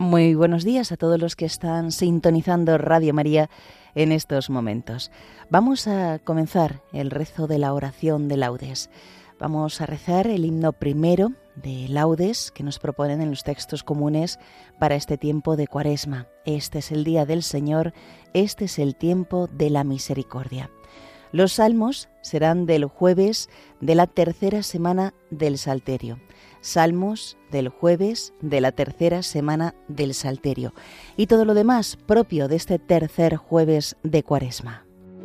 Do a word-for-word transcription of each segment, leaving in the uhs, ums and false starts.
Muy buenos días a todos los que están sintonizando Radio María en estos momentos. Vamos a comenzar el rezo de la oración de laudes. Vamos a rezar el himno primero de laudes que nos proponen en los textos comunes para este tiempo de Cuaresma. Este es el día del Señor, este es el tiempo de la misericordia. Los salmos serán del jueves de la tercera semana del Salterio. Salmos del jueves de la tercera semana del Salterio. Y todo lo demás propio de este tercer jueves de Cuaresma.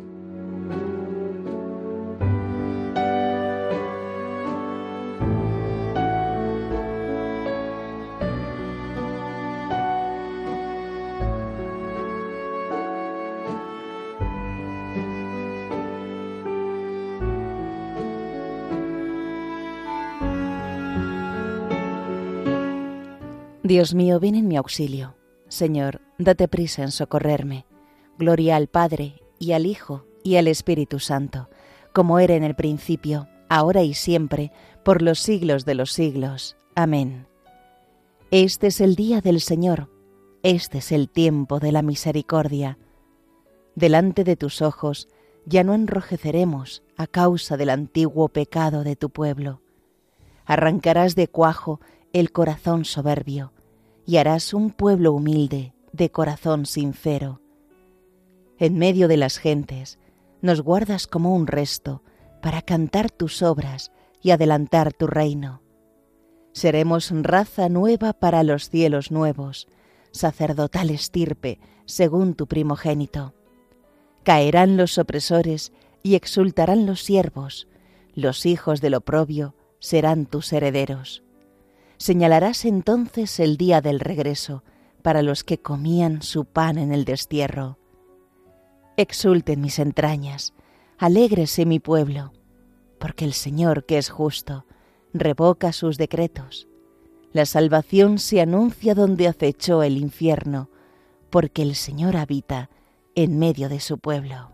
Dios mío, ven en mi auxilio. Señor, date prisa en socorrerme. Gloria al Padre, y al Hijo, y al Espíritu Santo, como era en el principio, ahora y siempre, por los siglos de los siglos. Amén. Este es el día del Señor, este es el tiempo de la misericordia. Delante de tus ojos ya no enrojeceremos a causa del antiguo pecado de tu pueblo. Arrancarás de cuajo el corazón soberbio, y harás un pueblo humilde, de corazón sincero. En medio de las gentes, nos guardas como un resto, para cantar tus obras y adelantar tu reino. Seremos raza nueva para los cielos nuevos, sacerdotal estirpe, según tu primogénito. Caerán los opresores y exultarán los siervos, los hijos del oprobio serán tus herederos. Señalarás entonces el día del regreso para los que comían su pan en el destierro. Exulten mis entrañas, alégrese mi pueblo, porque el Señor, que es justo, revoca sus decretos. La salvación se anuncia donde acechó el infierno, porque el Señor habita en medio de su pueblo.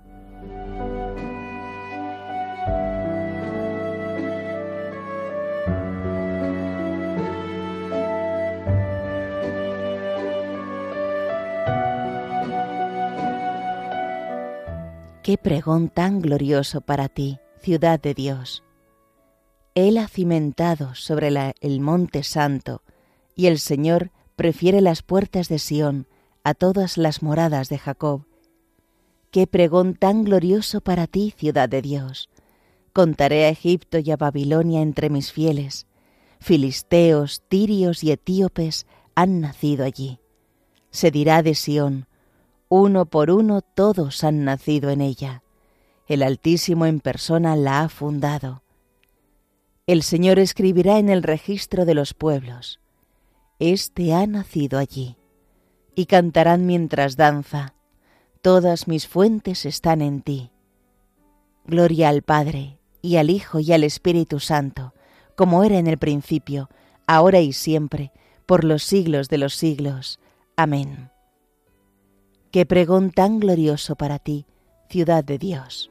Qué pregón tan glorioso para ti, ciudad de Dios. Él ha cimentado sobre la, el monte santo, y el Señor prefiere las puertas de Sión a todas las moradas de Jacob. Qué pregón tan glorioso para ti, ciudad de Dios. Contaré a Egipto y a Babilonia entre mis fieles. Filisteos, tirios y etíopes han nacido allí. Se dirá de Sión: uno por uno todos han nacido en ella. El Altísimo en persona la ha fundado. El Señor escribirá en el registro de los pueblos: Este ha nacido allí. Y cantarán mientras danza: Todas mis fuentes están en ti. Gloria al Padre, y al Hijo, y al Espíritu Santo, como era en el principio, ahora y siempre, por los siglos de los siglos. Amén. Qué pregón tan glorioso para ti, ciudad de Dios.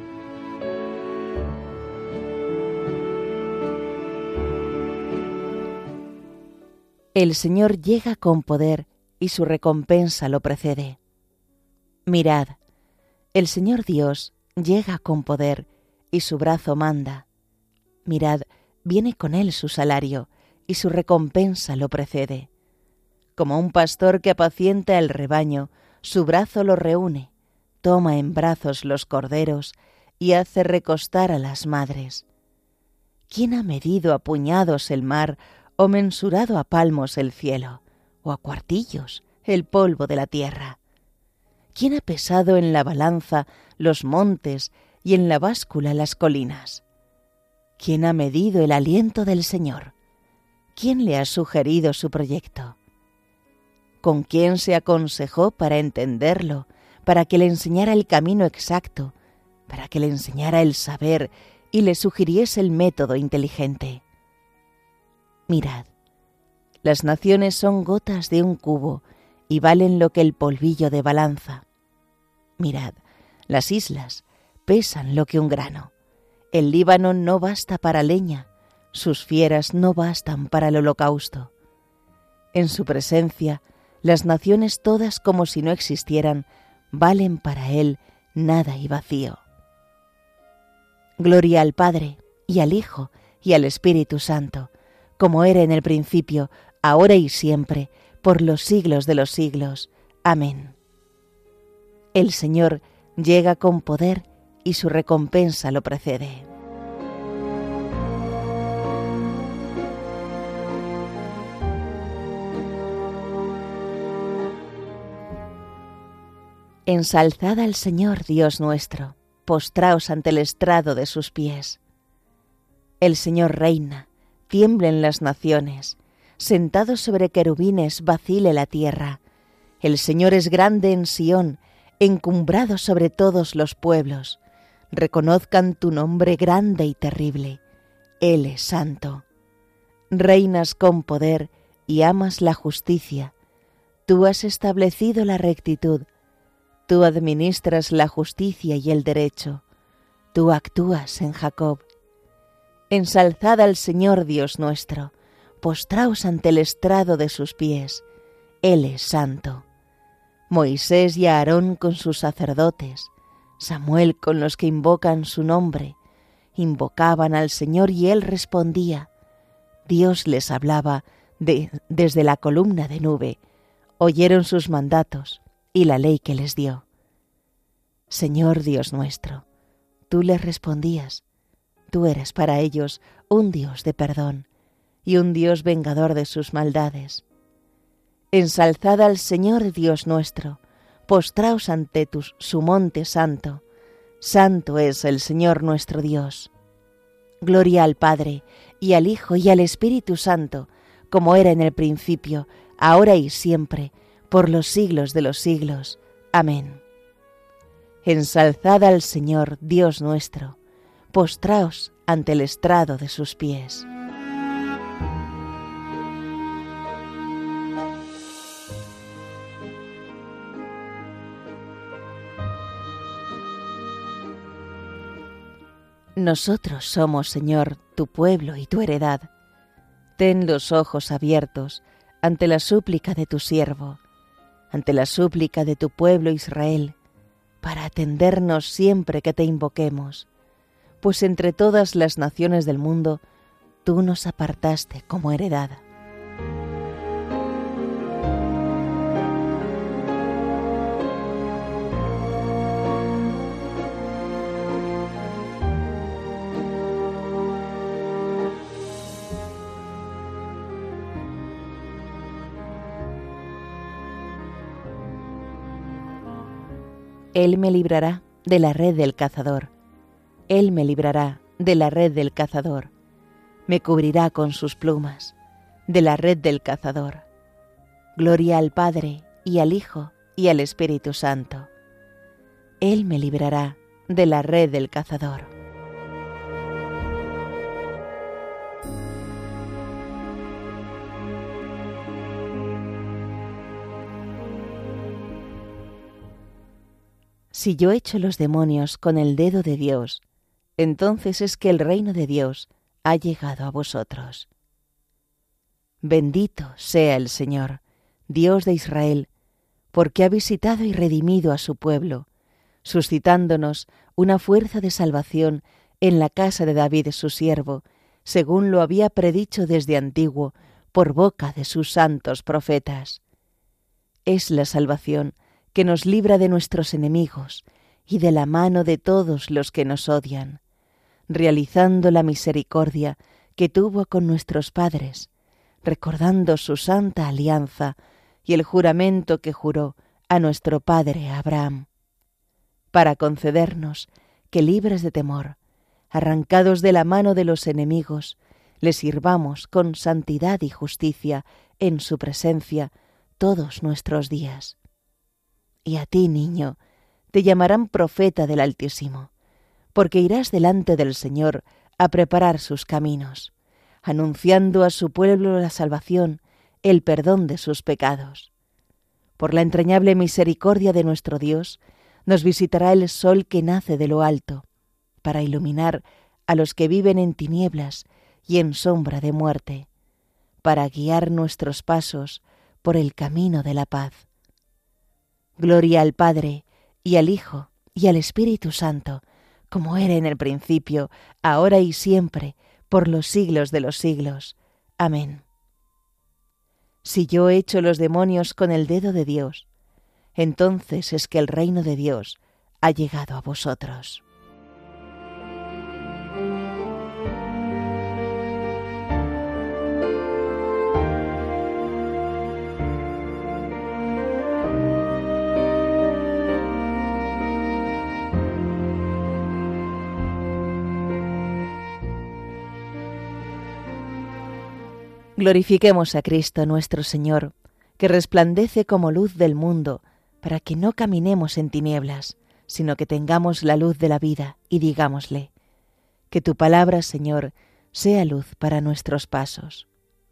El Señor llega con poder y su recompensa lo precede. Mirad, el Señor Dios llega con poder y su brazo manda. Mirad, viene con él su salario y su recompensa lo precede. Como un pastor que apacienta el rebaño, su brazo lo reúne, toma en brazos los corderos y hace recostar a las madres. ¿Quién ha medido a puñados el mar o mensurado a palmos el cielo, o a cuartillos el polvo de la tierra? ¿Quién ha pesado en la balanza los montes y en la báscula las colinas? ¿Quién ha medido el aliento del Señor? ¿Quién le ha sugerido su proyecto? ¿Con quién se aconsejó para entenderlo, para que le enseñara el camino exacto, para que le enseñara el saber y le sugiriese el método inteligente? Mirad, las naciones son gotas de un cubo y valen lo que el polvillo de balanza. Mirad, las islas pesan lo que un grano. El Líbano no basta para leña, sus fieras no bastan para el holocausto. En su presencia Las naciones todas, como si no existieran, valen para Él nada y vacío. Gloria al Padre, y al Hijo, y al Espíritu Santo, como era en el principio, ahora y siempre, por los siglos de los siglos. Amén. El Señor llega con poder, y su recompensa lo precede. Ensalzad al Señor Dios nuestro, postraos ante el estrado de sus pies. El Señor reina, tiemblen las naciones, sentado sobre querubines vacile la tierra. El Señor es grande en Sión, encumbrado sobre todos los pueblos. Reconozcan tu nombre grande y terrible. Él es santo. Reinas con poder y amas la justicia. Tú has establecido la rectitud. Tú administras la justicia y el derecho. Tú actúas en Jacob. Ensalzad al Señor Dios nuestro, postraos ante el estrado de sus pies. Él es santo. Moisés y Aarón con sus sacerdotes, Samuel con los que invocan su nombre, invocaban al Señor y Él respondía. Dios les hablaba de, desde la columna de nube, oyeron sus mandatos y la ley que les dio. Señor Dios nuestro, tú les respondías, tú eres para ellos un Dios de perdón y un Dios vengador de sus maldades. Ensalzad al Señor Dios nuestro, postraos ante tu, su monte santo. Santo es el Señor nuestro Dios. Gloria al Padre, y al Hijo, y al Espíritu Santo, como era en el principio, ahora y siempre, por los siglos de los siglos. Amén. Ensalzad al Señor, Dios nuestro, postraos ante el estrado de sus pies. Nosotros somos, Señor, tu pueblo y tu heredad. Ten los ojos abiertos ante la súplica de tu siervo, ante la súplica de tu pueblo Israel, para atendernos siempre que te invoquemos, pues entre todas las naciones del mundo tú nos apartaste como heredad. Él me librará de la red del cazador. Él me librará de la red del cazador. Me cubrirá con sus plumas de la red del cazador. Gloria al Padre, y al Hijo, y al Espíritu Santo. Él me librará de la red del cazador. Si yo echo los demonios con el dedo de Dios, entonces es que el reino de Dios ha llegado a vosotros. Bendito sea el Señor, Dios de Israel, porque ha visitado y redimido a su pueblo, suscitándonos una fuerza de salvación en la casa de David su siervo, según lo había predicho desde antiguo por boca de sus santos profetas. Es la salvación que nos libra de nuestros enemigos y de la mano de todos los que nos odian, realizando la misericordia que tuvo con nuestros padres, recordando su santa alianza y el juramento que juró a nuestro padre Abraham, para concedernos que, libres de temor, arrancados de la mano de los enemigos, le sirvamos con santidad y justicia en su presencia todos nuestros días. Y a ti, niño, te llamarán profeta del Altísimo, porque irás delante del Señor a preparar sus caminos, anunciando a su pueblo la salvación, el perdón de sus pecados. Por la entrañable misericordia de nuestro Dios, nos visitará el sol que nace de lo alto, para iluminar a los que viven en tinieblas y en sombra de muerte, para guiar nuestros pasos por el camino de la paz. Gloria al Padre, y al Hijo, y al Espíritu Santo, como era en el principio, ahora y siempre, por los siglos de los siglos. Amén. Si yo echo los demonios con el dedo de Dios, entonces es que el reino de Dios ha llegado a vosotros. Glorifiquemos a Cristo nuestro Señor, que resplandece como luz del mundo, para que no caminemos en tinieblas, sino que tengamos la luz de la vida, y digámosle: que tu palabra, Señor, sea luz para nuestros pasos.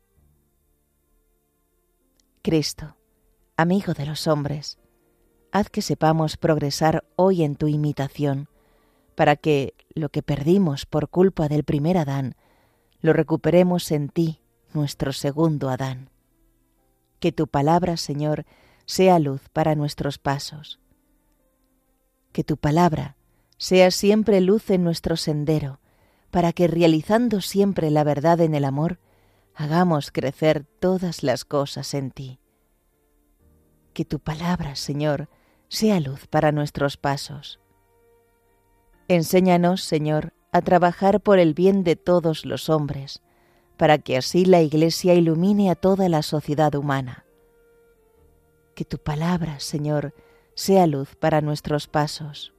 Cristo, amigo de los hombres, haz que sepamos progresar hoy en tu imitación, para que lo que perdimos por culpa del primer Adán, lo recuperemos en ti, nuestro segundo Adán. Que tu palabra, Señor, sea luz para nuestros pasos. Que tu palabra sea siempre luz en nuestro sendero, para que, realizando siempre la verdad en el amor, hagamos crecer todas las cosas en ti. Que tu palabra, Señor, sea luz para nuestros pasos. Enséñanos, Señor, a trabajar por el bien de todos los hombres, para que así la Iglesia ilumine a toda la sociedad humana. Que tu palabra, Señor, sea luz para nuestros pasos.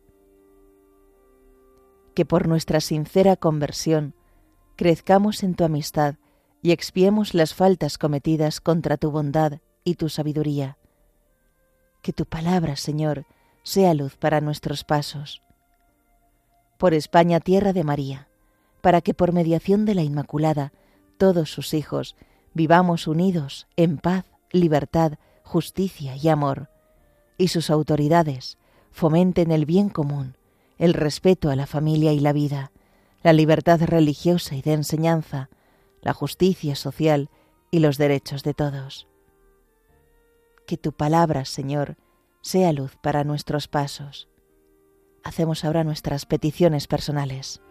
Que por nuestra sincera conversión crezcamos en tu amistad y expiemos las faltas cometidas contra tu bondad y tu sabiduría. Que tu palabra, Señor, sea luz para nuestros pasos. Por España, tierra de María, para que por mediación de la Inmaculada todos sus hijos vivamos unidos en paz, libertad, justicia y amor, y sus autoridades fomenten el bien común, el respeto a la familia y la vida, la libertad religiosa y de enseñanza, la justicia social y los derechos de todos. Que tu palabra, Señor, sea luz para nuestros pasos. Hacemos ahora nuestras peticiones personales.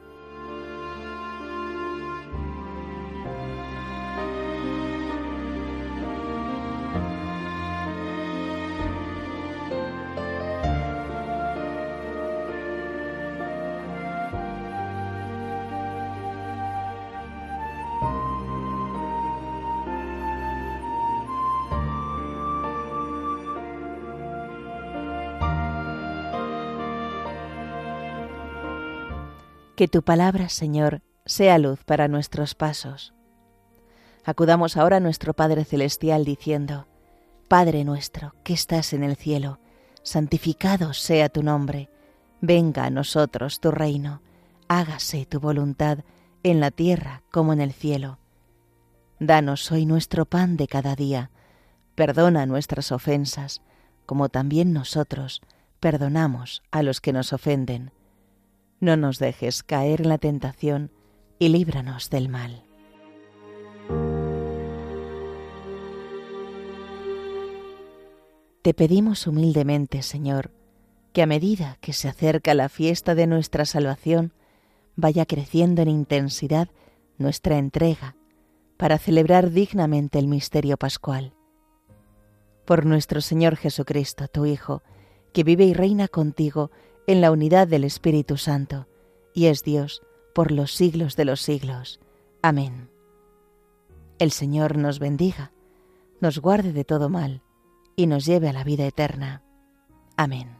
Que tu palabra, Señor, sea luz para nuestros pasos. Acudamos ahora a nuestro Padre Celestial diciendo: Padre nuestro, que estás en el cielo, santificado sea tu nombre. Venga a nosotros tu reino. Hágase tu voluntad en la tierra como en el cielo. Danos hoy nuestro pan de cada día. Perdona nuestras ofensas, como también nosotros perdonamos a los que nos ofenden. No nos dejes caer en la tentación y líbranos del mal. Te pedimos humildemente, Señor, que a medida que se acerca la fiesta de nuestra salvación, vaya creciendo en intensidad nuestra entrega para celebrar dignamente el misterio pascual. Por nuestro Señor Jesucristo, tu Hijo, que vive y reina contigo en la unidad del Espíritu Santo, y es Dios por los siglos de los siglos. Amén. El Señor nos bendiga, nos guarde de todo mal, y nos lleve a la vida eterna. Amén.